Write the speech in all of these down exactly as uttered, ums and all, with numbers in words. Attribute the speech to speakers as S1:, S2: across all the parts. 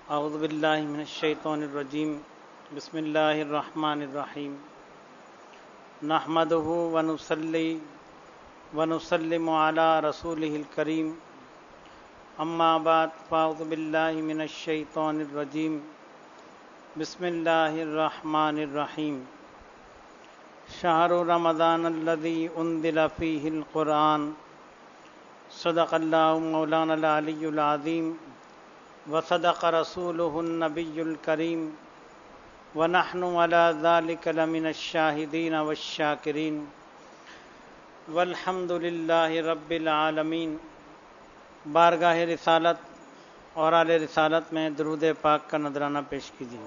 S1: اعوذ باللہ من الشیطان الرجیم بسم اللہ الرحمن الرحیم نحمدہ ونصلی ونسلم علی رسولہ الکریم اما بعد فاعوذ باللہ من الشیطان الرجیم بسم اللہ الرحمن الرحیم شہر رمضان الذی انزل فیہ القرآن صدق اللہ مولانا العلی العظیم وصدق رسولہ النبی الکریم ونحن علی ذلک لمن الشاہدین والشاکرین والحمد للہ رب العالمین۔ بارگاہ رسالت اور آل رسالت میں درود پاک کا نذرانہ پیش کیجیے۔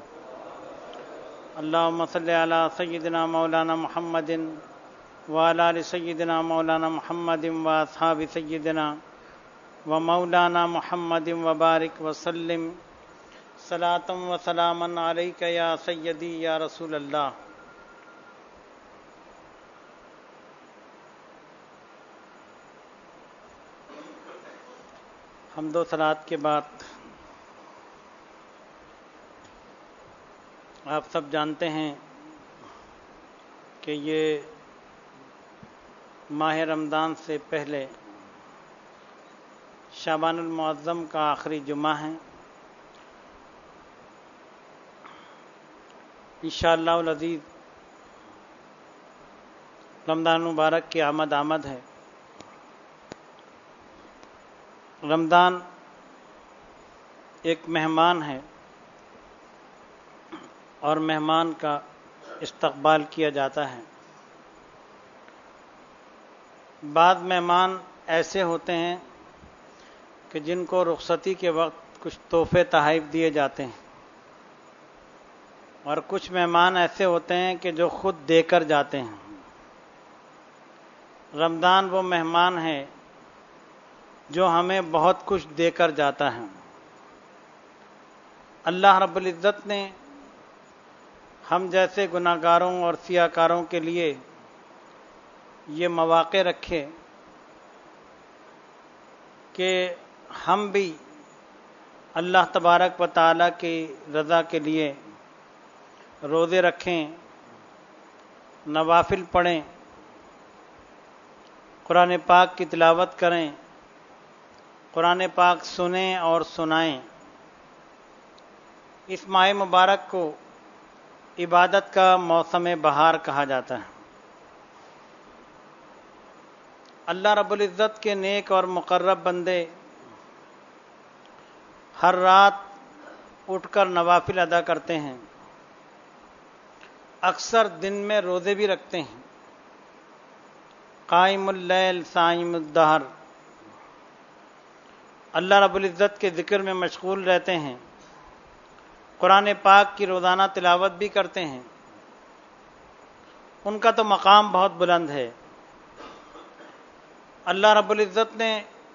S1: اللہم صلی علی سیدنا مولانا محمد وعلی آل سیدنا مولانا محمد واصحاب سیدنا و مولانا محمد وبارک وسلم صلاۃ و سلاما علیک یا سیدی یا رسول اللہ۔ حمد و صلوات کے بعد آپ سب جانتے ہیں کہ یہ ماہ رمضان سے پہلے شعبان المعظم کا آخری جمعہ ہے۔ انشاءاللہ العزیز رمضان مبارک کی آمد آمد ہے۔ رمضان ایک مہمان ہے اور مہمان کا استقبال کیا جاتا ہے۔ بعض مہمان ایسے ہوتے ہیں کہ جن کو رخصتی کے وقت کچھ تحفے تحائف دیے جاتے ہیں، اور کچھ مہمان ایسے ہوتے ہیں کہ جو خود دے کر جاتے ہیں۔ رمضان وہ مہمان ہے جو ہمیں بہت کچھ دے کر جاتا ہے۔ اللہ رب العزت نے ہم جیسے گناہ گاروں اور سیاہ کاروں کے لیے یہ مواقع رکھے کہ ہم بھی اللہ تبارک و تعالیٰ کی رضا کے لیے روزے رکھیں، نوافل پڑھیں، قرآن پاک کی تلاوت کریں، قرآن پاک سنیں اور سنائیں۔ اس ماہ مبارک کو عبادت کا موسم بہار کہا جاتا ہے۔ اللہ رب العزت کے نیک اور مقرب بندے ہر رات اٹھ کر نوافل ادا کرتے ہیں، اکثر دن میں روزے بھی رکھتے ہیں۔ قائم اللیل صائم الدہر، اللہ رب العزت کے ذکر میں مشغول رہتے ہیں، قرآن پاک کی روزانہ تلاوت بھی کرتے ہیں۔ ان کا تو مقام بہت بلند ہے۔ اللہ رب العزت نے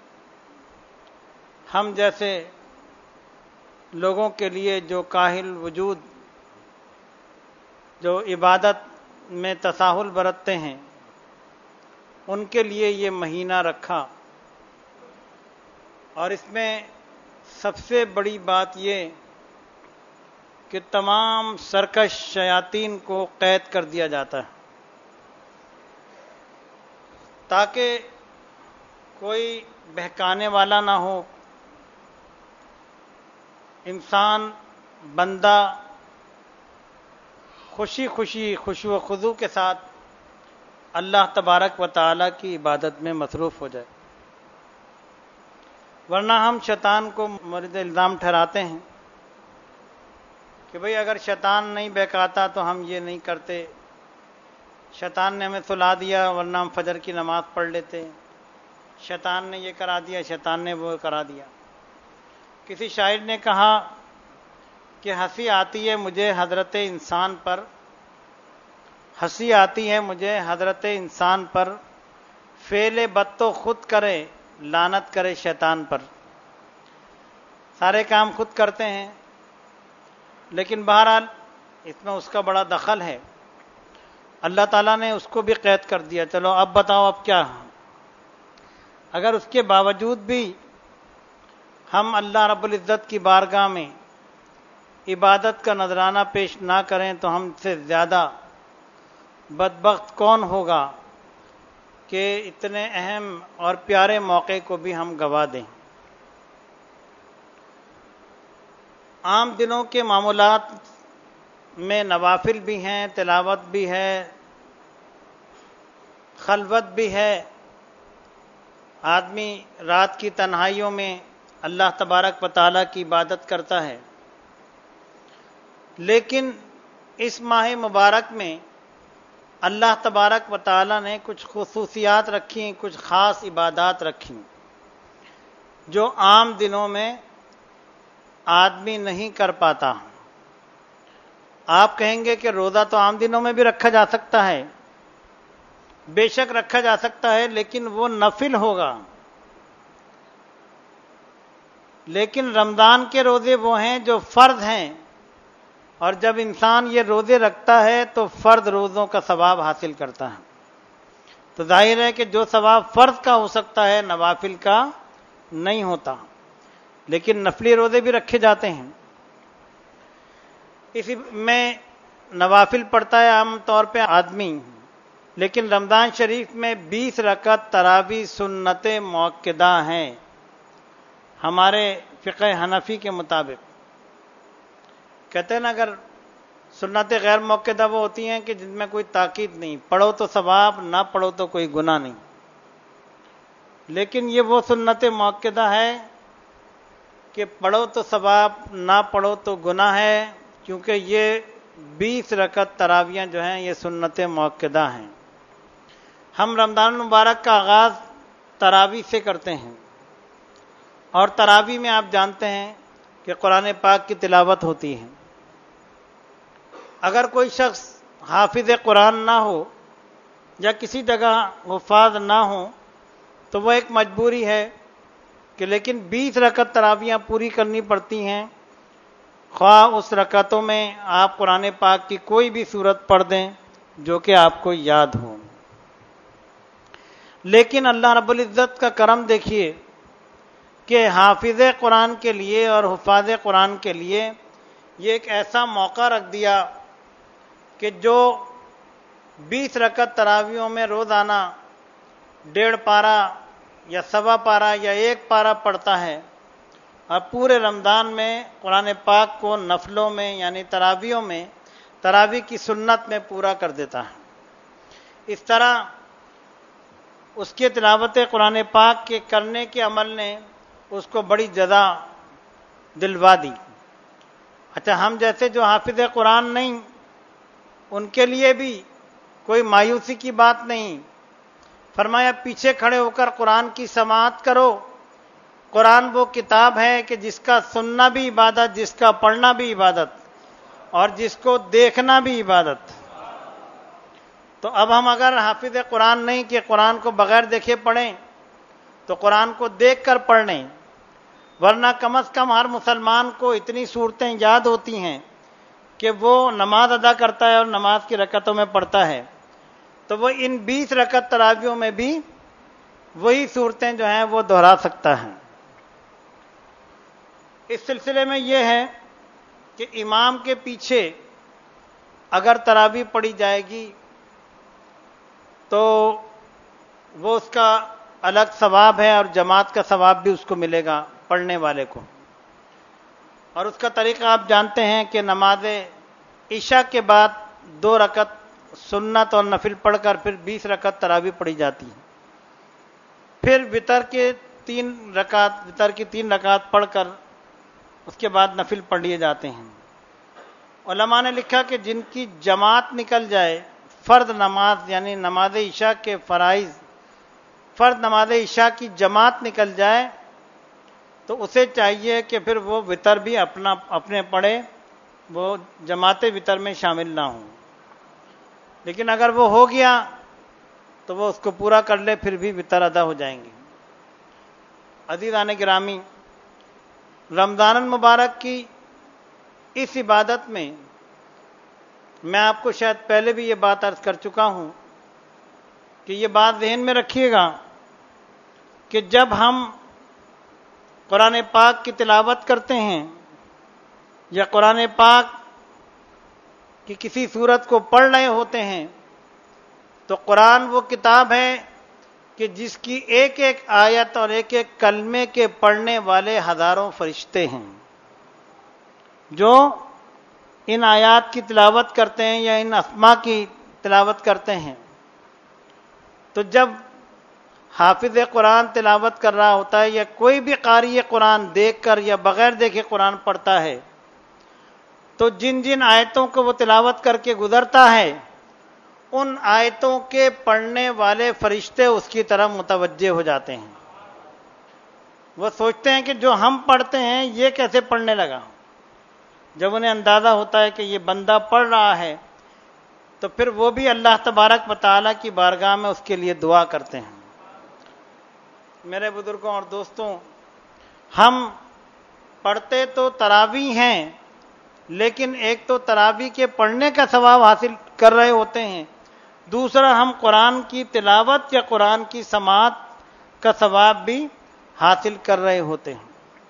S1: ہم جیسے لوگوں کے لیے جو کاہل وجود، جو عبادت میں تساہل برتتے ہیں، ان کے لیے یہ مہینہ رکھا، اور اس میں سب سے بڑی بات یہ کہ تمام سرکش شیاطین کو قید کر دیا جاتا ہے، تاکہ کوئی بہکانے والا نہ ہو۔ انسان بندہ خوشی خوشی خشوع و خضوع کے ساتھ اللہ تبارک و تعالیٰ کی عبادت میں مصروف ہو جائے، ورنہ ہم شیطان کو مورد الزام ٹھہراتے ہیں کہ بھئی اگر شیطان نہیں بہکاتا تو ہم یہ نہیں کرتے، شیطان نے ہمیں سلا دیا ورنہ ہم فجر کی نماز پڑھ لیتے، شیطان نے یہ کرا دیا، شیطان نے وہ کرا دیا۔ کسی شاعر نے کہا کہ ہنسی آتی ہے مجھے حضرت انسان پر، ہنسی آتی ہے مجھے حضرت انسان پر، فعل بد تو خود کرے لعنت کرے شیطان پر۔ سارے کام خود کرتے ہیں، لیکن بہرحال اس میں اس کا بڑا دخل ہے۔ اللہ تعالیٰ نے اس کو بھی قید کر دیا۔ چلو اب بتاؤ اب کیا؟ اگر اس کے باوجود بھی ہم اللہ رب العزت کی بارگاہ میں عبادت کا نذرانہ پیش نہ کریں تو ہم سے زیادہ بدبخت کون ہوگا کہ اتنے اہم اور پیارے موقع کو بھی ہم گوا دیں۔ عام دنوں کے معمولات میں نوافل بھی ہیں، تلاوت بھی ہے، خلوت بھی ہے، آدمی رات کی تنہائیوں میں اللہ تبارک و تعالیٰ کی عبادت کرتا ہے، لیکن اس ماہ مبارک میں اللہ تبارک و تعالیٰ نے کچھ خصوصیات رکھی، کچھ خاص عبادات رکھی جو عام دنوں میں آدمی نہیں کر پاتا۔ آپ کہیں گے کہ روزہ تو عام دنوں میں بھی رکھا جا سکتا ہے، بے شک رکھا جا سکتا ہے، لیکن وہ نفل ہوگا۔ لیکن رمضان کے روزے وہ ہیں جو فرض ہیں، اور جب انسان یہ روزے رکھتا ہے تو فرض روزوں کا ثواب حاصل کرتا ہے۔ تو ظاہر ہے کہ جو ثواب فرض کا ہو سکتا ہے نوافل کا نہیں ہوتا، لیکن نفلی روزے بھی رکھے جاتے ہیں۔ اسی میں نوافل پڑھتا ہے عام طور پہ آدمی، لیکن رمضان شریف میں بیس رکعت تراویح سنت مؤکدہ ہیں ہمارے فقہ حنفی کے مطابق۔ کہتے ہیں نا اگر سنت غیر مؤکدہ وہ ہوتی ہیں کہ جن میں کوئی تاکید نہیں، پڑھو تو ثواب، نہ پڑھو تو کوئی گناہ نہیں، لیکن یہ وہ سنت مؤکدہ ہے کہ پڑھو تو ثواب، نہ پڑھو تو گناہ ہے، کیونکہ یہ بیس رکعت تراویح جو ہیں یہ سنت مؤکدہ ہیں۔ ہم رمضان المبارک کا آغاز تراویح سے کرتے ہیں، اور تراویح میں آپ جانتے ہیں کہ قرآن پاک کی تلاوت ہوتی ہے۔ اگر کوئی شخص حافظ قرآن نہ ہو یا کسی جگہ حفاظ نہ ہو تو وہ ایک مجبوری ہے کہ لیکن بیس رکعت تراویح پوری کرنی پڑتی ہیں، خواہ اس رکعتوں میں آپ قرآن پاک کی کوئی بھی سورت پڑھ دیں جو کہ آپ کو یاد ہو۔ لیکن اللہ رب العزت کا کرم دیکھیے کہ حافظ قرآن کے لیے اور حفاظ قرآن کے لیے یہ ایک ایسا موقع رکھ دیا کہ جو بیس رکعت تراویحوں میں روزانہ ڈیڑھ پارہ یا سوا پارہ یا ایک پارہ پڑھتا ہے، اور پورے رمضان میں قرآن پاک کو نفلوں میں یعنی تراویحوں میں تراویح کی سنت میں پورا کر دیتا ہے۔ اس طرح اس کے تلاوت قرآن پاک کے کرنے کے عمل نے اس کو بڑی جزا دلوا دی۔ اچھا، ہم جیسے جو حافظ قرآن نہیں، ان کے لیے بھی کوئی مایوسی کی بات نہیں۔ فرمایا پیچھے کھڑے ہو کر قرآن کی سماعت کرو۔ قرآن وہ کتاب ہے کہ جس کا سننا بھی عبادت، جس کا پڑھنا بھی عبادت، اور جس کو دیکھنا بھی عبادت۔ تو اب ہم اگر حافظ قرآن نہیں کہ قرآن کو بغیر دیکھے پڑھیں تو قرآن کو دیکھ کر پڑھ لیں، ورنہ کم از کم ہر مسلمان کو اتنی صورتیں یاد ہوتی ہیں کہ وہ نماز ادا کرتا ہے اور نماز کی رکعتوں میں پڑھتا ہے، تو وہ ان بیس رکعت تراویحوں میں بھی وہی صورتیں جو ہیں وہ دہرا سکتا ہے۔ اس سلسلے میں یہ ہے کہ امام کے پیچھے اگر تراویح پڑھی جائے گی تو وہ اس کا الگ ثواب ہے، اور جماعت کا ثواب بھی اس کو ملے گا پڑھنے والے کو۔ اور اس کا طریقہ آپ جانتے ہیں کہ نماز عشاء کے بعد دو رکعت سنت اور نفل پڑھ کر پھر بیس رکعت تراویح پڑھی جاتی ہے، پھر وتر کے تین رکعت وتر کی تین رکعت پڑھ کر اس کے بعد نفل پڑھ لیے جاتے ہیں۔ علماء نے لکھا کہ جن کی جماعت نکل جائے، فرض نماز یعنی نماز عشاء کے فرائض، فرض نماز عشاء کی جماعت نکل جائے تو اسے چاہیے کہ پھر وہ وتر بھی اپنا اپنے پڑھے، وہ جماعت وتر میں شامل نہ ہوں۔ لیکن اگر وہ ہو گیا تو وہ اس کو پورا کر لے، پھر بھی وتر ادا ہو جائیں گے۔ عزیزان گرامی، رمضان المبارک کی اس عبادت میں میں آپ کو شاید پہلے بھی یہ بات عرض کر چکا ہوں کہ یہ بات ذہن میں رکھیے گا کہ جب ہم قرآن پاک کی تلاوت کرتے ہیں یا قرآن پاک کی کسی صورت کو پڑھ رہے ہوتے ہیں تو قرآن وہ کتاب ہے کہ جس کی ایک ایک آیت اور ایک ایک کلمے کے پڑھنے والے ہزاروں فرشتے ہیں جو ان آیات کی تلاوت کرتے ہیں یا ان اسما کی تلاوت کرتے ہیں. تو جب حافظ قرآن تلاوت کر رہا ہوتا ہے یا کوئی بھی قاری قرآن دیکھ کر یا بغیر دیکھے قرآن پڑھتا ہے تو جن جن آیتوں کو وہ تلاوت کر کے گزرتا ہے ان آیتوں کے پڑھنے والے فرشتے اس کی طرف متوجہ ہو جاتے ہیں. وہ سوچتے ہیں کہ جو ہم پڑھتے ہیں یہ کیسے پڑھنے لگا. جب انہیں اندازہ ہوتا ہے کہ یہ بندہ پڑھ رہا ہے تو پھر وہ بھی اللہ تبارک و تعالیٰ کی بارگاہ میں اس کے لیے دعا کرتے ہیں. میرے بزرگوں اور دوستوں، ہم پڑھتے تو تراویح ہیں لیکن ایک تو تراویح کے پڑھنے کا ثواب حاصل کر رہے ہوتے ہیں، دوسرا ہم قرآن کی تلاوت یا قرآن کی سماعت کا ثواب بھی حاصل کر رہے ہوتے ہیں.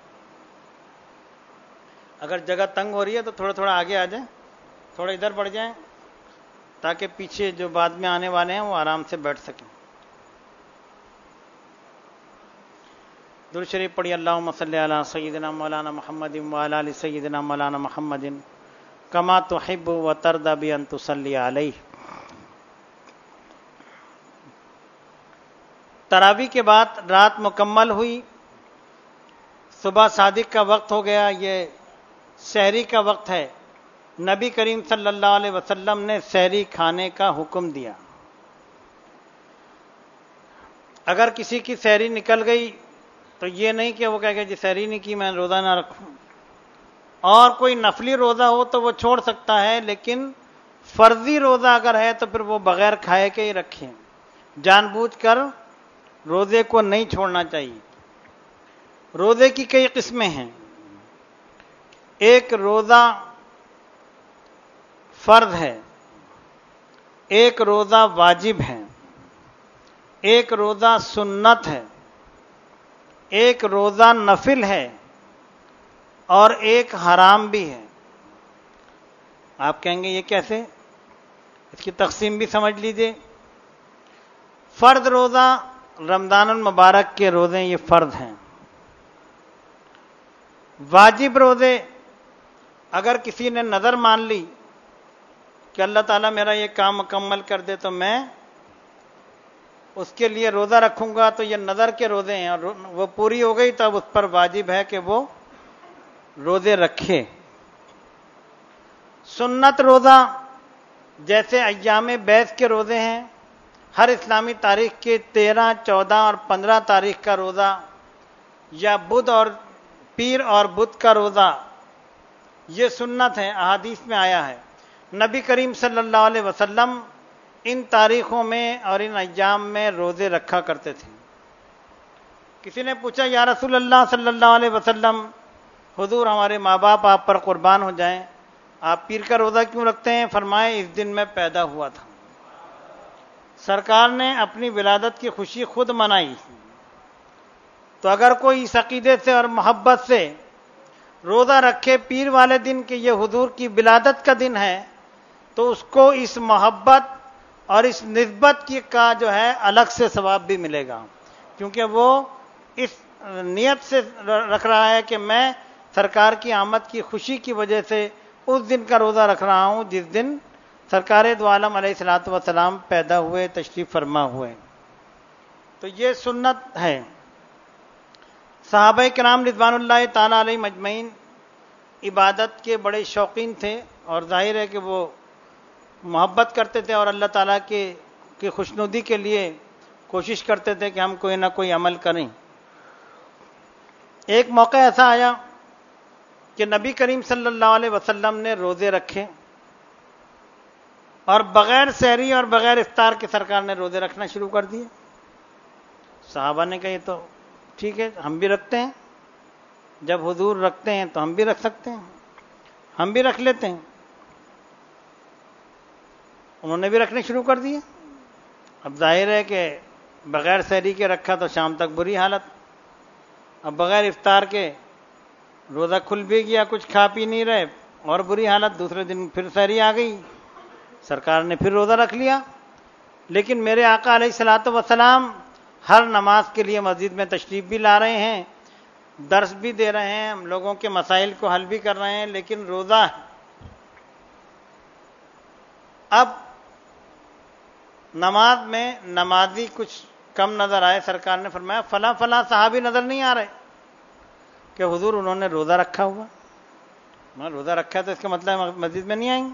S1: اگر جگہ تنگ ہو رہی ہے تو تھوڑا تھوڑا آگے آ جائیں، تھوڑا ادھر بڑھ جائیں تاکہ پیچھے جو بعد میں آنے والے ہیں وہ آرام سے بیٹھ سکیں. درود شریف پڑھی. اللہم صلی علی سیدنا مولانا محمد وعلی آل سیدنا مولانا محمد کما تحب و ترضی بان تصلی علیہ. تراویح کے بعد رات مکمل ہوئی، صبح صادق کا وقت ہو گیا، یہ سحری کا وقت ہے. نبی کریم صلی اللہ علیہ وسلم نے سحری کھانے کا حکم دیا. اگر کسی کی سحری نکل گئی تو یہ نہیں کہ وہ کہے کہ جی سحری نہیں کی میں روزہ نہ رکھوں. اور کوئی نفلی روزہ ہو تو وہ چھوڑ سکتا ہے، لیکن فرضی روزہ اگر ہے تو پھر وہ بغیر کھائے کے ہی رکھیں. جان بوجھ کر روزے کو نہیں چھوڑنا چاہیے. روزے کی کئی قسمیں ہیں. ایک روزہ فرض ہے، ایک روزہ واجب ہے، ایک روزہ سنت ہے، ایک روزہ نفل ہے اور ایک حرام بھی ہے. آپ کہیں گے یہ کیسے؟ اس کی تقسیم بھی سمجھ لیجئے. فرض روزہ رمضان المبارک کے روزے یہ فرض ہیں. واجب روزے اگر کسی نے نظر مان لی کہ اللہ تعالیٰ میرا یہ کام مکمل کر دے تو میں اس کے لیے روزہ رکھوں گا، تو یہ نظر کے روزے ہیں اور وہ پوری ہو گئی تو اب اس پر واجب ہے کہ وہ روزے رکھے. سنت روزہ جیسے ایام بیس کے روزے ہیں، ہر اسلامی تاریخ کے تیرہ، چودہ اور پندرہ تاریخ کا روزہ، یا بدھ اور پیر اور بدھ کا روزہ، یہ سنت ہے، احادیث میں آیا ہے. نبی کریم صلی اللہ علیہ وسلم ان تاریخوں میں اور ان ایام میں روزے رکھا کرتے تھے. کسی نے پوچھا یا رسول اللہ صلی اللہ علیہ وسلم، حضور ہمارے ماں باپ آپ پر قربان ہو جائیں، آپ پیر کا روزہ کیوں رکھتے ہیں؟ فرمائے اس دن میں پیدا ہوا تھا. سرکار نے اپنی ولادت کی خوشی خود منائی. تو اگر کوئی اس عقیدے سے اور محبت سے روزہ رکھے پیر والے دن کہ یہ حضور کی ولادت کا دن ہے، تو اس کو اس محبت اور اس نسبت کی کا جو ہے الگ سے ثواب بھی ملے گا، کیونکہ وہ اس نیت سے رکھ رہا ہے کہ میں سرکار کی آمد کی خوشی کی وجہ سے اس دن کا روزہ رکھ رہا ہوں جس دن سرکار دو عالم علیہ الصلوۃ والسلام پیدا ہوئے، تشریف فرما ہوئے. تو یہ سنت ہے. صحابہ کرام رضوان اللہ تعالی علیہ مجمعین عبادت کے بڑے شوقین تھے اور ظاہر ہے کہ وہ محبت کرتے تھے اور اللہ تعالیٰ کے کی خوشنودی کے لیے کوشش کرتے تھے کہ ہم کوئی نہ کوئی عمل کریں. ایک موقع ایسا آیا کہ نبی کریم صلی اللہ علیہ وسلم نے روزے رکھے اور بغیر سحری اور بغیر افطار کے سرکار نے روزے رکھنا شروع کر دیے. صحابہ نے کہا یہ تو ٹھیک ہے، ہم بھی رکھتے ہیں، جب حضور رکھتے ہیں تو ہم بھی رکھ سکتے ہیں، ہم بھی رکھ لیتے ہیں. انہوں نے بھی رکھنے شروع کر دیے. اب ظاہر ہے کہ بغیر سحری کے رکھا تو شام تک بری حالت، اب بغیر افطار کے روزہ کھل بھی گیا, کچھ کھا پی نہیں رہے, اور بری حالت, دوسرے دن پھر سحری آ گئی, سرکار نے پھر روزہ رکھ لیا. لیکن میرے آقا علیہ الصلوۃ والسلام ہر نماز کے لیے مسجد میں تشریف بھی لا رہے ہیں, درس بھی دے رہے ہیں, ہم لوگوں کے مسائل کو حل بھی کر رہے ہیں, لیکن روزہ. اب نماز میں نمازی کچھ کم نظر آئے, سرکار نے فرمایا فلاں فلاں صحابی نظر نہیں آ رہے کہ حضور انہوں نے روزہ رکھا ہوا. میں روزہ رکھا تو اس کا مطلب مسجد میں نہیں آئیں گے,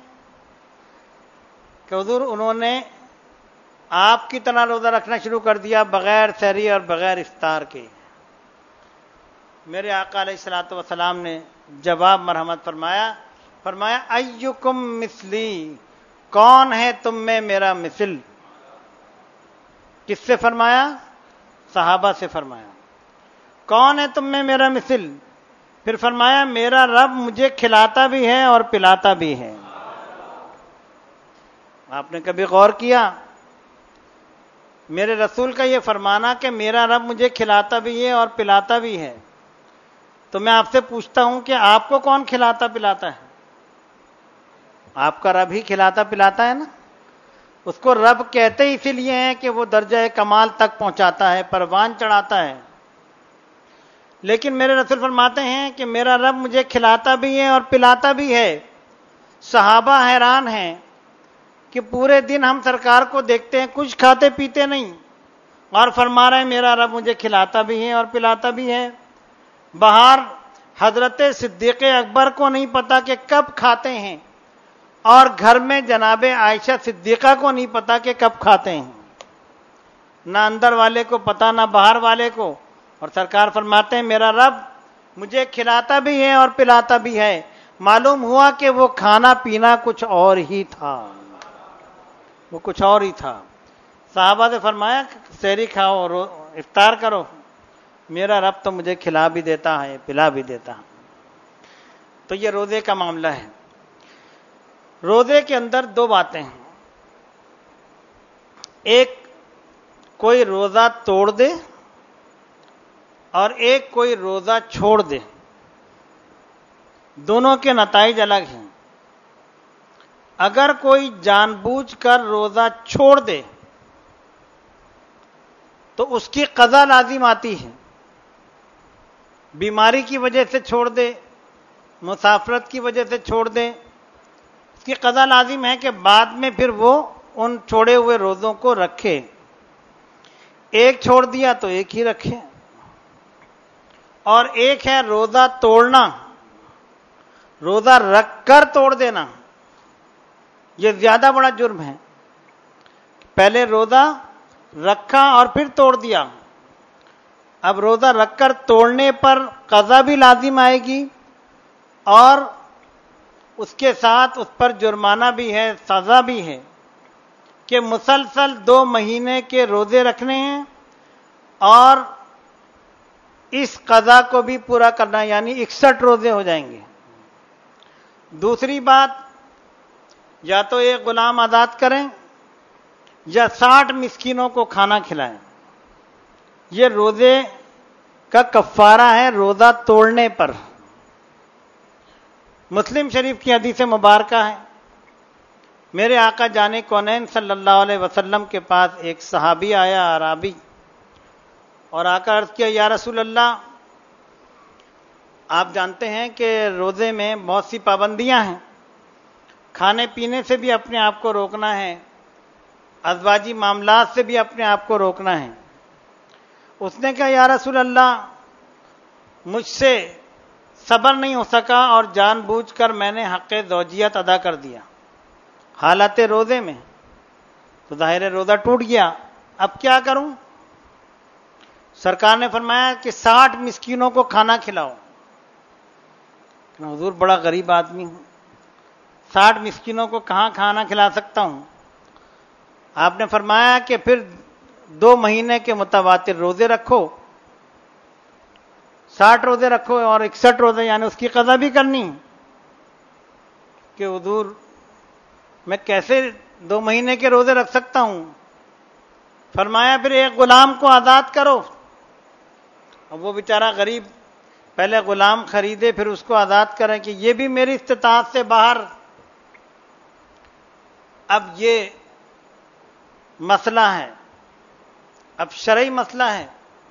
S1: کہ حضور انہوں نے آپ کی طرح روزہ رکھنا شروع کر دیا بغیر سحری اور بغیر افطار کے. میرے آقا علیہ الصلوۃ والسلام نے جواب مرحمت فرمایا فرمایا ایکم مثلی, کون ہے تم میں میرا مثل. کس سے فرمایا؟ صحابہ سے فرمایا کون ہے تم میں میرا مثل. پھر فرمایا میرا رب مجھے کھلاتا بھی ہے اور پلاتا بھی ہے. آپ نے کبھی غور کیا میرے رسول کا یہ فرمانا کہ میرا رب مجھے کھلاتا بھی ہے اور پلاتا بھی ہے؟ تو میں آپ سے پوچھتا ہوں کہ آپ کو کون کھلاتا پلاتا ہے؟ آپ کا رب ہی کھلاتا پلاتا ہے نا. اس کو رب کہتے اسی لیے ہیں کہ وہ درجہ کمال تک پہنچاتا ہے, پروان چڑھاتا ہے. لیکن میرے رسول فرماتے ہیں کہ میرا رب مجھے کھلاتا بھی ہے اور پلاتا بھی ہے. صحابہ حیران ہیں کہ پورے دن ہم سرکار کو دیکھتے ہیں کچھ کھاتے پیتے نہیں, اور فرما رہے ہیں میرا رب مجھے کھلاتا بھی ہے اور پلاتا بھی ہے. باہر حضرت صدیق اکبر کو نہیں پتا کہ کب کھاتے ہیں, اور گھر میں جناب عائشہ صدیقہ کو نہیں پتا کہ کب کھاتے ہیں. نہ اندر والے کو پتا نہ باہر والے کو. اور سرکار فرماتے ہیں میرا رب مجھے کھلاتا بھی ہے اور پلاتا بھی ہے. معلوم ہوا کہ وہ کھانا پینا کچھ اور ہی تھا, وہ کچھ اور ہی تھا. صحابہ سے فرمایا سحری کھاؤ, افطار کرو, میرا رب تو مجھے کھلا بھی دیتا ہے پلا بھی دیتا ہے. تو یہ روزے کا معاملہ ہے. روزے کے اندر دو باتیں ہیں, ایک کوئی روزہ توڑ دے اور ایک کوئی روزہ چھوڑ دے. دونوں کے نتائج الگ ہیں. اگر کوئی جان بوجھ کر روزہ چھوڑ دے تو اس کی قضا لازم آتی ہے. بیماری کی وجہ سے چھوڑ دے, مسافرت کی وجہ سے چھوڑ دے, اس کی قضا لازم ہے کہ بعد میں پھر وہ ان چھوڑے ہوئے روزوں کو رکھے. ایک چھوڑ دیا تو ایک ہی رکھے. اور ایک ہے روزہ توڑنا, روزہ رکھ کر توڑ دینا. یہ زیادہ بڑا جرم ہے. پہلے روزہ رکھا اور پھر توڑ دیا. اب روزہ رکھ کر توڑنے پر قضا بھی لازم آئے گی, اور اس کے ساتھ اس پر جرمانہ بھی ہے, سزا بھی ہے کہ مسلسل دو مہینے کے روزے رکھنے ہیں اور اس قضا کو بھی پورا کرنا, یعنی اکسٹھ روزے ہو جائیں گے. دوسری بات, یا تو ایک غلام آزاد کریں یا ساٹھ مسکینوں کو کھانا کھلائیں. یہ روزے کا کفارہ ہے روزہ توڑنے پر. مسلم شریف کی حدیث مبارکہ ہے, میرے آقا جان کونین صلی اللہ علیہ وسلم کے پاس ایک صحابی آیا, اعرابی, اور آ کر عرض کیا یا رسول اللہ, آپ جانتے ہیں کہ روزے میں بہت سی پابندیاں ہیں, کھانے پینے سے بھی اپنے آپ کو روکنا ہے, ازواجی معاملات سے بھی اپنے آپ کو روکنا ہے. اس نے کہا یا رسول اللہ, مجھ سے صبر نہیں ہو سکا اور جان بوجھ کر میں نے حق زوجیت ادا کر دیا حالت روزے میں, تو ظاہر روزہ ٹوٹ گیا, اب کیا کروں؟ سرکار نے فرمایا کہ ساٹھ مسکینوں کو کھانا کھلاؤ. حضور بڑا غریب آدمی ہوں, ساٹھ مسکینوں کو کہاں کھانا کھلا سکتا ہوں؟ آپ نے فرمایا کہ پھر دو مہینے کے متواتر روزے رکھو, ساٹھ روزے رکھو اور اکسٹھ روزے, یعنی اس کی قضا بھی کرنی. کہ حضور میں کیسے دو مہینے کے روزے رکھ سکتا ہوں؟ فرمایا پھر ایک غلام کو آزاد کرو. اب وہ بیچارہ غریب پہلے غلام خریدے پھر اس کو آزاد کریں کہ یہ بھی میری استطاعت سے باہر. اب یہ مسئلہ ہے، اب شرعی مسئلہ ہے.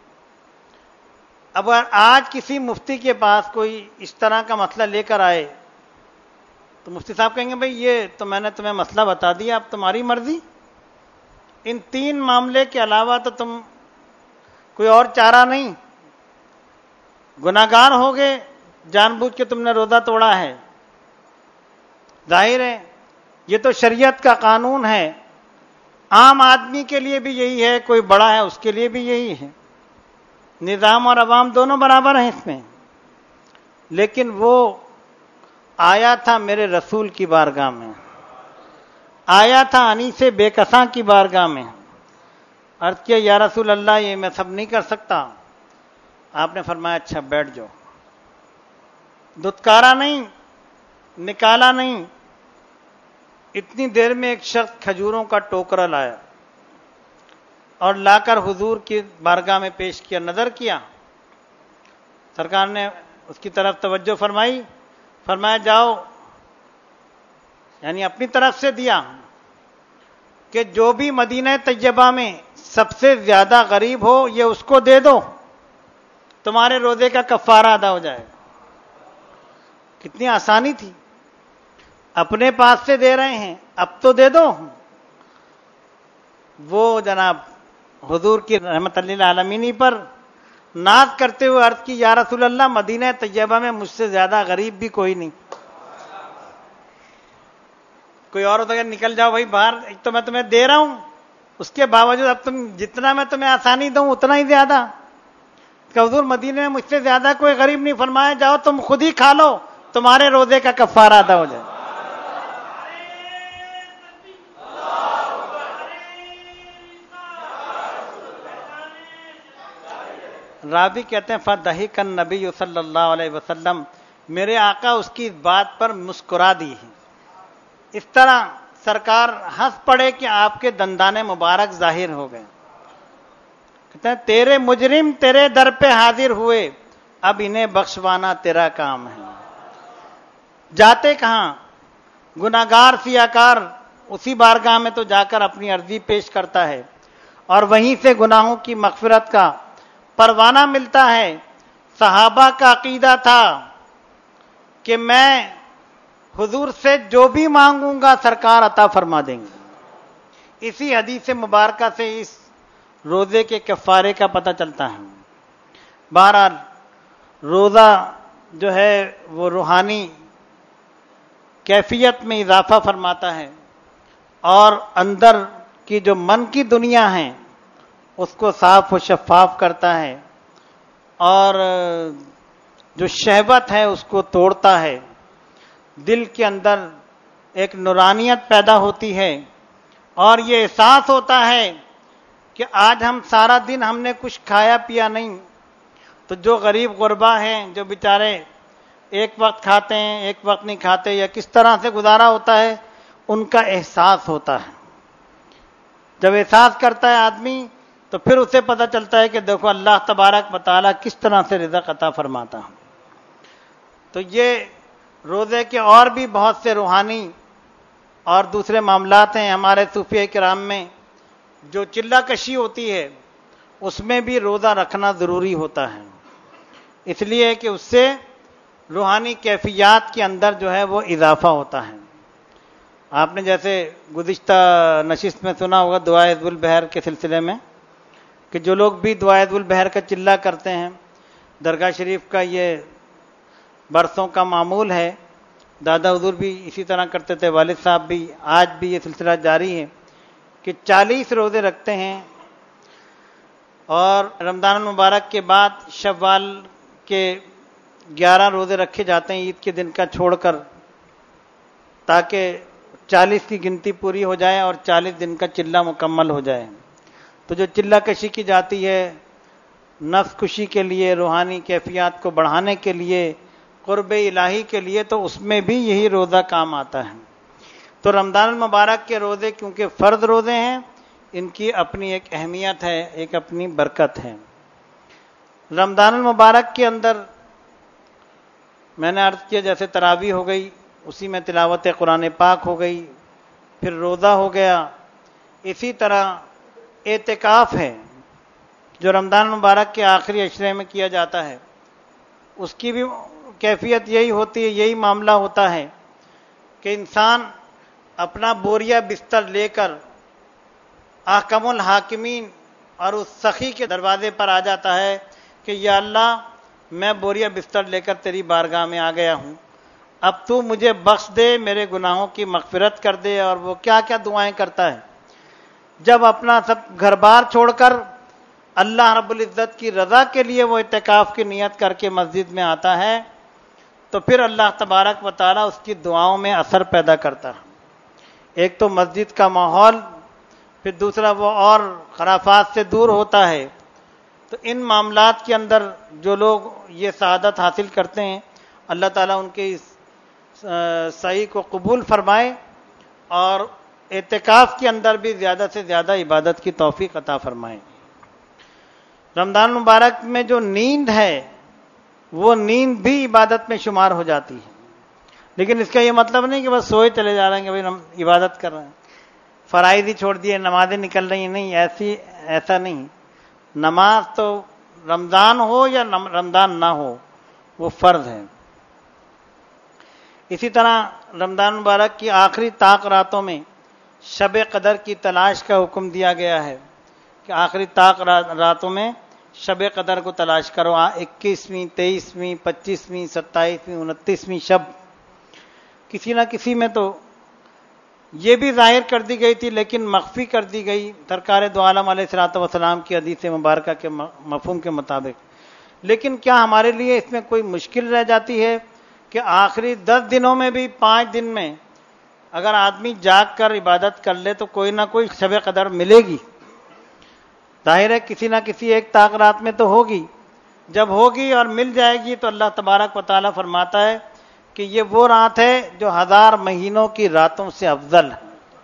S1: اب آج کسی مفتی کے پاس کوئی اس طرح کا مسئلہ لے کر آئے تو مفتی صاحب کہیں گے بھئی یہ تو میں نے تمہیں مسئلہ بتا دیا، اب تمہاری مرضی. ان تین معاملے کے علاوہ تو تم کوئی اور چارہ نہیں. گناہگار ہو گئے، جان بوجھ کے تم نے روزہ توڑا ہے، ظاہر ہے یہ تو شریعت کا قانون ہے. عام آدمی کے لیے بھی یہی ہے، کوئی بڑا ہے اس کے لیے بھی یہی ہے. نظام اور عوام دونوں برابر ہیں اس میں. لیکن وہ آیا تھا میرے رسول کی بارگاہ میں، آیا تھا انیس بے کساں کی بارگاہ میں، عرض کیا یا رسول اللہ یہ میں سب نہیں کر سکتا. آپ نے فرمایا اچھا بیٹھ جاؤ. دھتکارا نہیں، نکالا نہیں. اتنی دیر میں ایک شخص کھجوروں کا ٹوکرا لایا اور لا کر حضور کی بارگاہ میں پیش کیا. نظر کیا، سرکار نے اس کی طرف توجہ فرمائی، فرمایا جاؤ، یعنی اپنی طرف سے دیا کہ جو بھی مدینہ طیبہ میں سب سے زیادہ غریب ہو یہ اس کو دے دو، تمہارے روزے کا کفارہ ادا ہو جائے. کتنی آسانی تھی، اپنے پاس سے دے رہے ہیں اب تو دے دو. وہ جناب حضور کی رحمت للعالمین پر ناز کرتے ہوئے عرض کی یا رسول اللہ مدینہ طیبہ میں مجھ سے زیادہ غریب بھی کوئی نہیں. کوئی اور ہوتا کہ نکل جاؤ بھائی باہر، ایک تو میں تمہیں دے رہا ہوں اس کے باوجود اب تم جتنا میں تمہیں آسانی دوں اتنا ہی زیادہ. کہ حضور مدینے میں مجھ سے زیادہ کوئی غریب نہیں، فرمایا جاؤ تم خود ہی کھا لو، تمہارے روزے کا کفارہ ادا ہو جائے. راوی کہتے ہیں فضحک النبی صلی اللہ علیہ وسلم، میرے آقا اس کی بات پر مسکرا دی ہے. اس طرح سرکار ہنس پڑے کہ آپ کے دندان مبارک ظاہر ہو گئے. کہتے ہیں تیرے مجرم تیرے در پہ حاضر ہوئے، اب انہیں بخشوانا تیرا کام ہے. جاتے کہاں؟ گناہگار سیاکار اسی بارگاہ میں تو جا کر اپنی عرضی پیش کرتا ہے اور وہیں سے گناہوں کی مغفرت کا پروانہ ملتا ہے. صحابہ کا عقیدہ تھا کہ میں حضور سے جو بھی مانگوں گا سرکار عطا فرما دیں گے. اسی حدیث مبارکہ سے اس روزے کے کفارے کا پتہ چلتا ہے. بہرحال روزہ جو ہے وہ روحانی کیفیت میں اضافہ فرماتا ہے اور اندر کی جو من کی دنیا ہے اس کو صاف و شفاف کرتا ہے اور جو شہوت ہے اس کو توڑتا ہے. دل کے اندر ایک نورانیت پیدا ہوتی ہے اور یہ احساس ہوتا ہے کہ آج ہم سارا دن ہم نے کچھ کھایا پیا نہیں. تو جو غریب غربا ہیں جو بیچارے ایک وقت کھاتے ہیں ایک وقت نہیں کھاتے یا کس طرح سے گزارا ہوتا ہے ان کا احساس ہوتا ہے. جب احساس کرتا ہے آدمی تو پھر اسے پتہ چلتا ہے کہ دیکھو اللہ تبارک و تعالی کس طرح سے رزق عطا فرماتا ہے. تو یہ روزے کے اور بھی بہت سے روحانی اور دوسرے معاملات ہیں. ہمارے صوفیہ کرام میں جو چلہ کشی ہوتی ہے اس میں بھی روزہ رکھنا ضروری ہوتا ہے، اس لیے کہ اس سے روحانی کیفیات کے اندر جو ہے وہ اضافہ ہوتا ہے. آپ نے جیسے گزشتہ نشست میں سنا ہوگا دعائے حزب البحر کے سلسلے میں کہ جو لوگ بھی دعائے حزب البحر کا چلہ کرتے ہیں، درگاہ شریف کا یہ برسوں کا معمول ہے. دادا حضور بھی اسی طرح کرتے تھے، والد صاحب بھی، آج بھی یہ سلسلہ جاری ہے کہ چالیس روزے رکھتے ہیں اور رمضان المبارک کے بعد شوال کے گیارہ روزے رکھے جاتے ہیں عید کے دن کا چھوڑ کر، تاکہ چالیس کی گنتی پوری ہو جائے اور چالیس دن کا چلہ مکمل ہو جائے. تو جو چلہ کشی کی جاتی ہے نفس کشی کے لیے، روحانی کیفیات کو بڑھانے کے لیے، قرب الہی کے لیے، تو اس میں بھی یہی روزہ کام آتا ہے. تو رمضان المبارک کے روزے کیونکہ فرض روزے ہیں ان کی اپنی ایک اہمیت ہے، ایک اپنی برکت ہے. رمضان المبارک کے اندر میں نے عرض کیا جیسے تراویح ہو گئی، اسی میں تلاوت قرآن پاک ہو گئی، پھر روزہ ہو گیا، اسی طرح اعتکاف ہے جو رمضان مبارک کے آخری عشرے میں کیا جاتا ہے، اس کی بھی کیفیت یہی ہوتی ہے، یہی معاملہ ہوتا ہے کہ انسان اپنا بوریا بستر لے کر احکم الحاکمین اور اس سخی کے دروازے پر آ جاتا ہے کہ یا اللہ میں بوریا بستر لے کر تیری بارگاہ میں آ گیا ہوں، اب تو مجھے بخش دے، میرے گناہوں کی مغفرت کر دے۔ اور وہ کیا کیا دعائیں کرتا ہے جب اپنا سب گھر بار چھوڑ کر اللہ رب العزت کی رضا کے لیے وہ اعتکاف کی نیت کر کے مسجد میں آتا ہے، تو پھر اللہ تبارک و تعالیٰ اس کی دعاؤں میں اثر پیدا کرتا ہے۔ ایک تو مسجد کا ماحول، پھر دوسرا وہ اور خرافات سے دور ہوتا ہے۔ تو ان معاملات کے اندر جو لوگ یہ سعادت حاصل کرتے ہیں، اللہ تعالیٰ ان کے اس سعی کو قبول فرمائے اور اعتکاف کے اندر بھی زیادہ سے زیادہ عبادت کی توفیق عطا فرمائے۔ رمضان مبارک میں جو نیند ہے وہ نیند بھی عبادت میں شمار ہو جاتی ہے، لیکن اس کا یہ مطلب نہیں کہ بس سوئے چلے جا رہے ہیں کہ بھائی ہم عبادت کر رہے ہیں، فرائض ہی چھوڑ دیے، نمازیں نکل رہی ہیں، نہیں، ایسی ایسا نہیں۔ نماز تو رمضان ہو یا رمضان نہ ہو وہ فرض ہے۔ اسی طرح رمضان مبارک کی آخری طاق راتوں میں شب قدر کی تلاش کا حکم دیا گیا ہے کہ آخری طاق راتوں میں شب قدر کو تلاش کرو، اکیسویں، تیئیسویں، پچیسویں، ستائیسویں، انتیسویں شب۔ کسی نہ کسی میں تو یہ بھی ظاہر کر دی گئی تھی لیکن مخفی کر دی گئی سرکار دو عالم علیہ الصلوۃ والسلام کی حدیث مبارکہ کے مفہوم کے مطابق۔ لیکن کیا ہمارے لیے اس میں کوئی مشکل رہ جاتی ہے کہ آخری دس دنوں میں بھی پانچ دن میں اگر آدمی جاگ کر عبادت کر لے تو کوئی نہ کوئی شب قدر ملے گی؟ ظاہر ہے کسی نہ کسی ایک طاق رات میں تو ہوگی۔ جب ہوگی اور مل جائے گی تو اللہ تبارک و تعالیٰ فرماتا ہے کہ یہ وہ رات ہے جو ہزار مہینوں کی راتوں سے افضل ہے،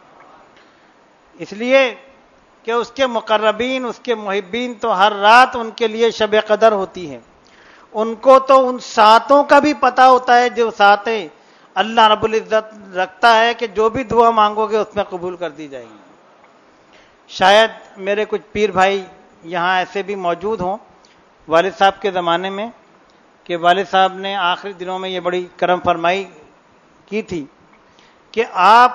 S1: اس لیے کہ اس کے مقربین، اس کے محبین تو ہر رات ان کے لیے شب قدر ہوتی ہے۔ ان کو تو ان ساتوں کا بھی پتہ ہوتا ہے جو ساتیں اللہ رب العزت رکھتا ہے کہ جو بھی دعا مانگو گے اس میں قبول کر دی جائیں گی۔ شاید میرے کچھ پیر بھائی یہاں ایسے بھی موجود ہوں والد صاحب کے زمانے میں کہ والد صاحب نے آخری دنوں میں یہ بڑی کرم فرمائی کی تھی کہ آپ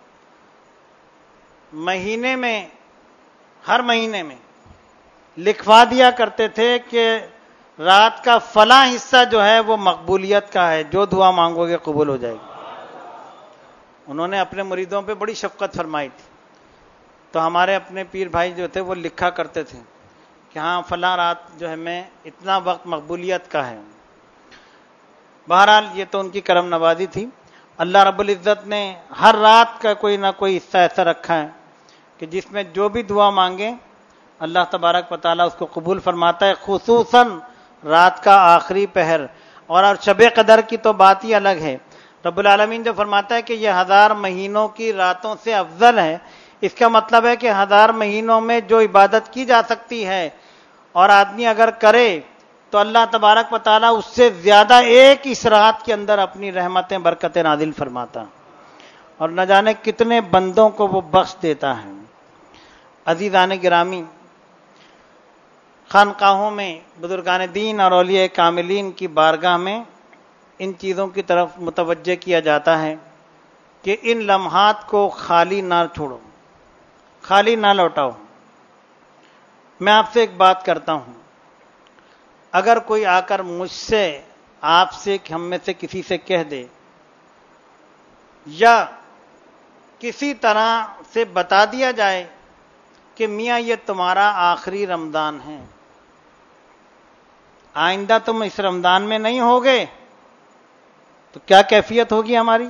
S1: مہینے میں، ہر مہینے میں لکھوا دیا کرتے تھے کہ رات کا فلاں حصہ جو ہے وہ مقبولیت کا ہے، جو دعا مانگو گے قبول ہو جائے گی۔ انہوں نے اپنے مریدوں پہ بڑی شفقت فرمائی تھی، تو ہمارے اپنے پیر بھائی جو تھے وہ لکھا کرتے تھے کہ ہاں فلاں رات جو ہے میں اتنا وقت مقبولیت کا ہے۔ بہرحال یہ تو ان کی کرم نوازی تھی۔ اللہ رب العزت نے ہر رات کا کوئی نہ کوئی حصہ ایسا رکھا ہے کہ جس میں جو بھی دعا مانگیں اللہ تبارک و تعالیٰ اس کو قبول فرماتا ہے، خصوصاً رات کا آخری پہر۔ اور شب قدر کی تو بات ہی الگ ہے۔ رب العالمین جو فرماتا ہے کہ یہ ہزار مہینوں کی راتوں سے افضل ہے، اس کا مطلب ہے کہ ہزار مہینوں میں جو عبادت کی جا سکتی ہے اور آدمی اگر کرے تو اللہ تبارک و تعالیٰ اس سے زیادہ ایک اس رات کے اندر اپنی رحمتیں برکتیں نازل فرماتا اور نہ جانے کتنے بندوں کو وہ بخش دیتا ہے۔ عزیزان گرامی، خانقاہوں میں بزرگان دین اور اولیاء کاملین کی بارگاہ میں ان چیزوں کی طرف متوجہ کیا جاتا ہے کہ ان لمحات کو خالی نہ چھوڑو، خالی نہ لوٹاؤ۔ میں آپ سے ایک بات کرتا ہوں، اگر کوئی آ کر مجھ سے، آپ سے، ہم میں سے کسی سے کہہ دے یا کسی طرح سے بتا دیا جائے کہ میاں یہ تمہارا آخری رمضان ہے، آئندہ تم اس رمضان میں نہیں ہوگے، تو کیا کیفیت ہوگی ہماری؟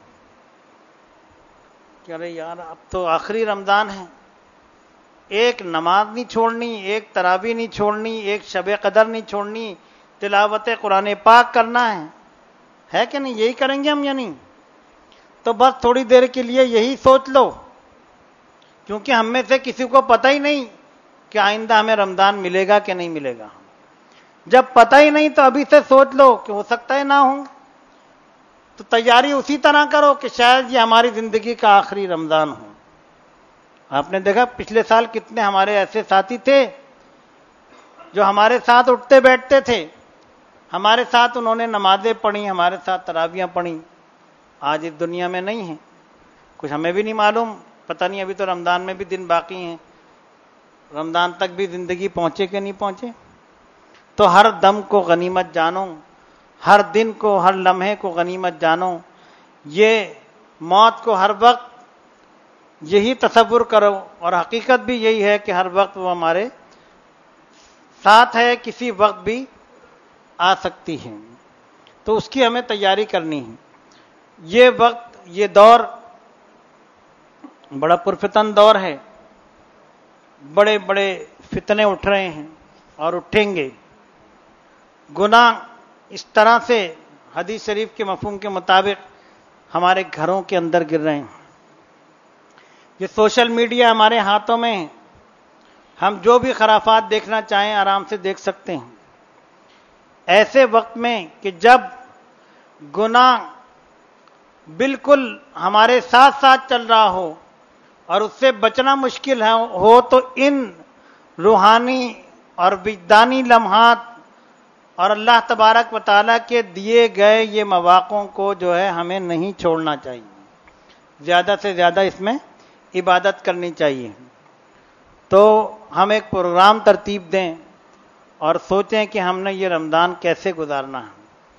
S1: کہ ارے یار اب تو آخری رمضان ہے، ایک نماز نہیں چھوڑنی، ایک تراویح نہیں چھوڑنی، ایک شب قدر نہیں چھوڑنی، تلاوت قرآن پاک کرنا ہے ہے کہ نہیں؟ یہی کریں گے ہم یا نہیں؟ تو بس تھوڑی دیر کے لیے یہی سوچ لو، کیونکہ ہم میں سے کسی کو پتہ ہی نہیں کہ آئندہ ہمیں رمضان ملے گا کہ نہیں ملے گا۔ جب پتہ ہی نہیں تو ابھی سے سوچ لو کہ ہو سکتا ہے نہ ہو، تو تیاری اسی طرح کرو کہ شاید یہ ہماری زندگی کا آخری رمضان ہو۔ آپ نے دیکھا پچھلے سال کتنے ہمارے ایسے ساتھی تھے جو ہمارے ساتھ اٹھتے بیٹھتے تھے، ہمارے ساتھ انہوں نے نمازیں پڑھی، ہمارے ساتھ تراویحیں پڑھی، آج اس دنیا میں نہیں ہیں۔ کچھ ہمیں بھی نہیں معلوم، پتہ نہیں ابھی تو رمضان میں بھی دن باقی ہیں، رمضان تک بھی زندگی پہنچے کہ نہیں پہنچے۔ تو ہر دم کو غنیمت جانو، ہر دن کو، ہر لمحے کو غنیمت جانو، یہ موت کو ہر وقت یہی تصور کرو، اور حقیقت بھی یہی ہے کہ ہر وقت وہ ہمارے ساتھ ہے، کسی وقت بھی آ سکتی ہے، تو اس کی ہمیں تیاری کرنی ہے۔ یہ وقت، یہ دور بڑا پرفتن دور ہے، بڑے بڑے فتنے اٹھ رہے ہیں اور اٹھیں گے۔ گناہ اس طرح سے حدیث شریف کے مفہوم کے مطابق ہمارے گھروں کے اندر گر رہے ہیں۔ یہ سوشل میڈیا ہمارے ہاتھوں میں ہے، ہم جو بھی خرافات دیکھنا چاہیں آرام سے دیکھ سکتے ہیں۔ ایسے وقت میں کہ جب گناہ بالکل ہمارے ساتھ ساتھ چل رہا ہو اور اس سے بچنا مشکل ہو، تو ان روحانی اور وجدانی لمحات اور اللہ تبارک و تعالیٰ کے دیے گئے یہ مواقعوں کو جو ہے ہمیں نہیں چھوڑنا چاہیے، زیادہ سے زیادہ اس میں عبادت کرنی چاہیے۔ تو ہم ایک پروگرام ترتیب دیں اور سوچیں کہ ہم نے یہ رمضان کیسے گزارنا ہے۔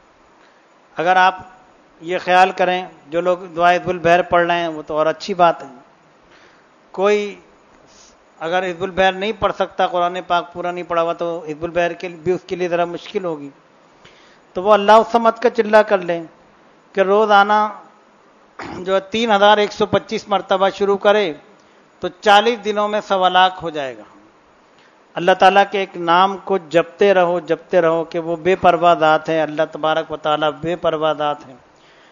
S1: اگر آپ یہ خیال کریں، جو لوگ دعائے حزب البحر پڑھ رہے ہیں وہ تو اور اچھی بات ہے، کوئی اگر حزب البحر نہیں پڑھ سکتا، قرآن پاک پورا نہیں پڑھا ہوا، تو حزب البحر کے بھی اس کے لیے ذرا مشکل ہوگی، تو وہ اللہ الصمد کا چلہ کر لیں کہ روزانہ جو تین ہزار ایک سو پچیس مرتبہ شروع کرے تو چالیس دنوں میں سوا لاکھ ہو جائے گا۔ اللہ تعالیٰ کے ایک نام کو جپتے رہو جپتے رہو کہ وہ بے پرواہ ذات ہے، اللہ تبارک و تعالیٰ بے پرواہ ذات ہے،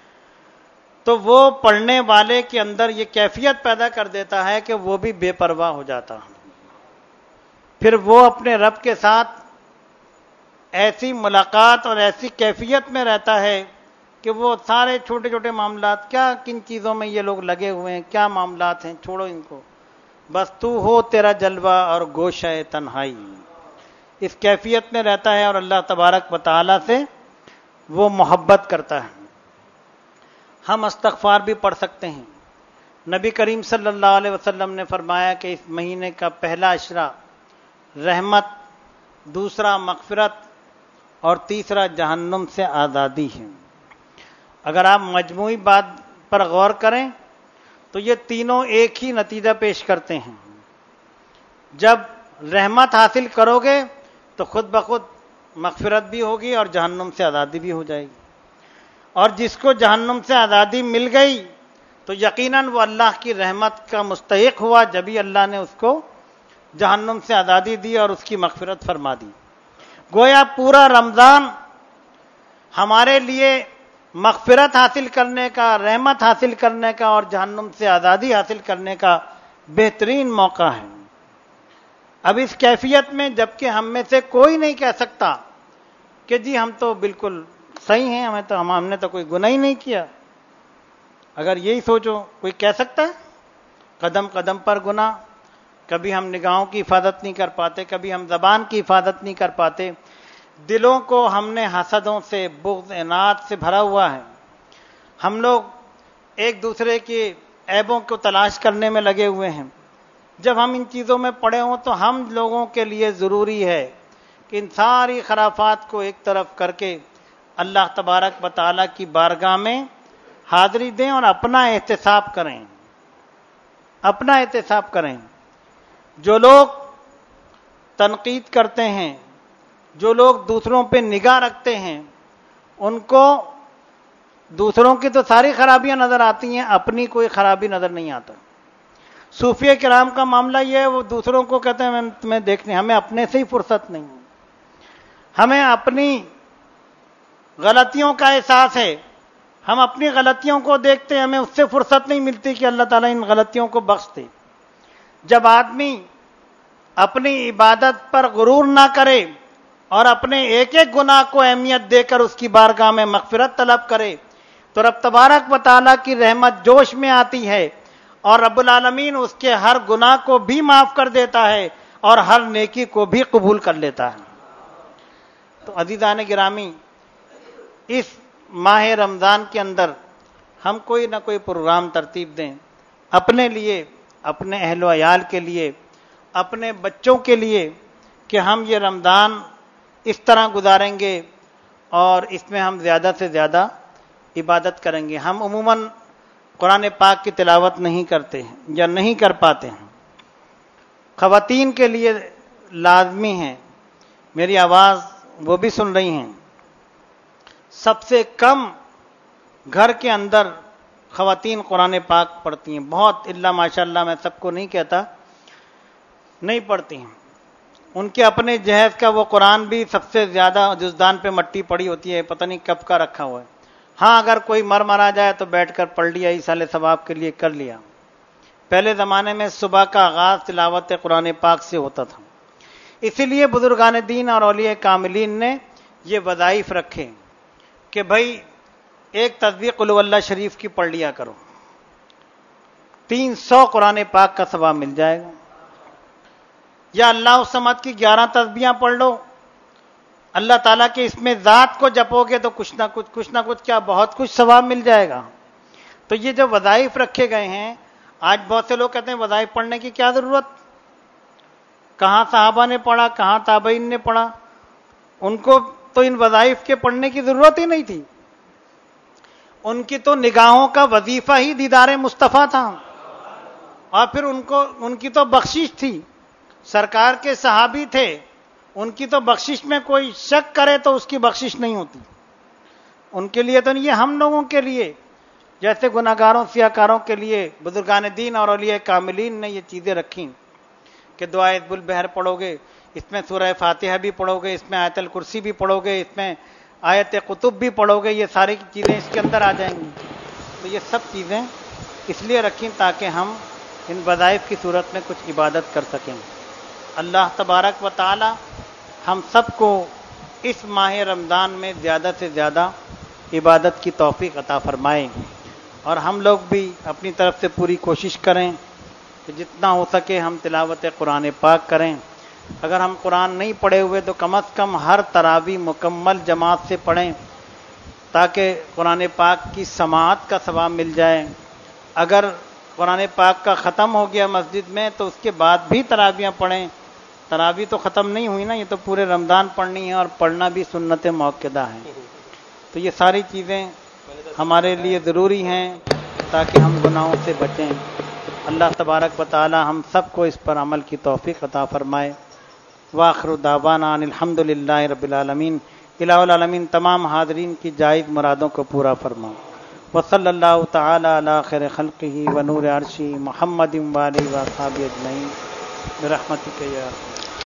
S1: تو وہ پڑھنے والے کے اندر یہ کیفیت پیدا کر دیتا ہے کہ وہ بھی بے پرواہ ہو جاتا ہے۔ پھر وہ اپنے رب کے ساتھ ایسی ملاقات اور ایسی کیفیت میں رہتا ہے کہ وہ سارے چھوٹے چھوٹے معاملات، کیا کن چیزوں میں یہ لوگ لگے ہوئے ہیں، کیا معاملات ہیں، چھوڑو ان کو، بس تو ہو تیرا جلوہ اور گوشہ تنہائی، اس کیفیت میں رہتا ہے اور اللہ تبارک و تعالیٰ سے وہ محبت کرتا ہے۔ ہم استغفار بھی پڑھ سکتے ہیں۔ نبی کریم صلی اللہ علیہ وسلم نے فرمایا کہ اس مہینے کا پہلا عشرہ رحمت، دوسرا مغفرت اور تیسرا جہنم سے آزادی ہے۔ اگر آپ مجموعی بات پر غور کریں تو یہ تینوں ایک ہی نتیجہ پیش کرتے ہیں۔ جب رحمت حاصل کرو گے تو خود بخود مغفرت بھی ہوگی اور جہنم سے آزادی بھی ہو جائے گی، اور جس کو جہنم سے آزادی مل گئی تو یقیناً وہ اللہ کی رحمت کا مستحق ہوا، جبھی اللہ نے اس کو جہنم سے آزادی دی اور اس کی مغفرت فرما دی۔ گویا پورا رمضان ہمارے لیے مغفرت حاصل کرنے کا، رحمت حاصل کرنے کا اور جہنم سے آزادی حاصل کرنے کا بہترین موقع ہے۔ اب اس کیفیت میں جبکہ ہم میں سے کوئی نہیں کہہ سکتا کہ جی ہم تو بالکل صحیح ہیں، ہمیں تو ہم, ہم نے تو کوئی گناہ ہی نہیں کیا، اگر یہی سوچو کوئی کہہ سکتا ہے؟ قدم قدم پر گناہ، کبھی ہم نگاہوں کی حفاظت نہیں کر پاتے، کبھی ہم زبان کی حفاظت نہیں کر پاتے، دلوں کو ہم نے حسدوں سے، بغض، عناد سے بھرا ہوا ہے، ہم لوگ ایک دوسرے کے عیبوں کو تلاش کرنے میں لگے ہوئے ہیں۔ جب ہم ان چیزوں میں پڑے ہوں تو ہم لوگوں کے لیے ضروری ہے کہ ان ساری خرافات کو ایک طرف کر کے اللہ تبارک و تعالیٰ کی بارگاہ میں حاضری دیں اور اپنا احتساب کریں، اپنا احتساب کریں۔ جو لوگ تنقید کرتے ہیں، جو لوگ دوسروں پہ نگاہ رکھتے ہیں، ان کو دوسروں کی تو ساری خرابیاں نظر آتی ہیں، اپنی کوئی خرابی نظر نہیں آتا۔ صوفیہ کرام کا معاملہ یہ ہے، وہ دوسروں کو کہتے ہیں تمہیں دیکھنے، ہمیں اپنے سے ہی فرصت نہیں، ہمیں اپنی غلطیوں کا احساس ہے، ہم اپنی غلطیوں کو دیکھتے ہیں، ہمیں اس سے فرصت نہیں ملتی کہ اللہ تعالیٰ ان غلطیوں کو بخش دے۔ جب آدمی اپنی عبادت پر غرور نہ کرے اور اپنے ایک ایک گناہ کو اہمیت دے کر اس کی بارگاہ میں مغفرت طلب کرے تو رب تبارک و تعالیٰ کی رحمت جوش میں آتی ہے اور رب العالمین اس کے ہر گناہ کو بھی معاف کر دیتا ہے اور ہر نیکی کو بھی قبول کر لیتا ہے۔ تو عزیزان گرامی، اس ماہ رمضان کے اندر ہم کوئی نہ کوئی پروگرام ترتیب دیں اپنے لیے، اپنے اہل و عیال کے لیے، اپنے بچوں کے لیے، کہ ہم یہ رمضان اس طرح گزاریں گے اور اس میں ہم زیادہ سے زیادہ عبادت کریں گے۔ ہم عموماً قرآن پاک کی تلاوت نہیں کرتے ہیں یا نہیں کر پاتے ہیں۔ خواتین کے لیے لازمی ہے، میری آواز وہ بھی سن رہی ہیں، سب سے کم گھر کے اندر خواتین قرآن پاک پڑھتی ہیں، بہت اللہ ماشاء اللہ، میں سب کو نہیں کہتا نہیں پڑھتی ہیں۔ ان کے اپنے جہیز کا وہ قرآن بھی سب سے زیادہ جزدان پہ مٹی پڑی ہوتی ہے، پتہ نہیں کب کا رکھا ہوا ہے۔ ہاں اگر کوئی مر مرا جائے تو بیٹھ کر پڑھ لیا، ایصال ثواب کے لیے کر لیا۔ پہلے زمانے میں صبح کا آغاز تلاوت قرآن پاک سے ہوتا تھا، اسی لیے بزرگان دین اور اولیاء کاملین نے یہ وظائف رکھے کہ بھائی ایک تسبیح قل اللہ شریف کی پڑھ لیا کرو، تین سو قرآن پاک کا ثواب مل جائے گا، یا اللہ الصمد کی گیارہ تسبیحاں پڑھ لو، اللہ تعالیٰ کے اس میں ذات کو جپو گے تو کچھ نہ کچھ کچھ نہ کچھ کیا بہت کچھ ثواب مل جائے گا۔ تو یہ جو وظائف رکھے گئے ہیں، آج بہت سے لوگ کہتے ہیں وظائف پڑھنے کی کیا ضرورت، کہاں صحابہ نے پڑھا، کہاں تابعین نے پڑھا، ان کو تو ان وظائف کے پڑھنے کی ضرورت ہی نہیں تھی، ان کی تو نگاہوں کا وظیفہ ہی دیدار مصطفیٰ تھا، اور پھر ان کو ان کی تو بخشش تھی، سرکار کے صحابی تھے، ان کی تو بخشش میں کوئی شک کرے تو اس کی بخشش نہیں ہوتی، ان کے لیے تو نہیں، یہ ہم لوگوں کے لیے جیسے گناہگاروں سیاہکاروں کے لیے بزرگان دین اور اولیاء کاملین نے یہ چیزیں رکھیں کہ دعائے حزب البحر پڑھو گے، اس میں سورہ فاتحہ بھی پڑھو گے، اس میں آیت الکرسی بھی پڑھو گے، اس میں آیت قطب بھی پڑھو گے، یہ ساری چیزیں اس کے اندر آ جائیں گی۔ تو یہ سب چیزیں اس لیے رکھیں تاکہ ہم ان وظائف کی صورت میں کچھ عبادت کر سکیں۔ اللہ تبارک و تعالی ہم سب کو اس ماہ رمضان میں زیادہ سے زیادہ عبادت کی توفیق عطا فرمائے، اور ہم لوگ بھی اپنی طرف سے پوری کوشش کریں کہ جتنا ہو سکے ہم تلاوت قرآن پاک کریں۔ اگر ہم قرآن نہیں پڑھے ہوئے تو کم از کم ہر تراویح مکمل جماعت سے پڑھیں تاکہ قرآن پاک کی سماعت کا ثواب مل جائے۔ اگر قرآن پاک کا ختم ہو گیا مسجد میں تو اس کے بعد بھی تراویحاں پڑھیں، تراویح تو ختم نہیں ہوئی نا، یہ تو پورے رمضان پڑھنی ہے، اور پڑھنا بھی سنت موقدہ ہے۔ تو یہ ساری چیزیں ہمارے لیے ضروری ہیں تاکہ ہم گناہوں سے بچیں۔ اللہ تبارک و تعالی ہم سب کو اس پر عمل کی توفیق عطا فرمائے۔ وآخر دعوانا ان الحمد للہ رب العالمین۔ الہ العالمین تمام حاضرین کی جائز مرادوں کو پورا فرما۔ وصلی اللہ تعالی علی خیر خلقہ ونور عرشہ محمد وآلہ وصحبہ اجمعین برحمتک یا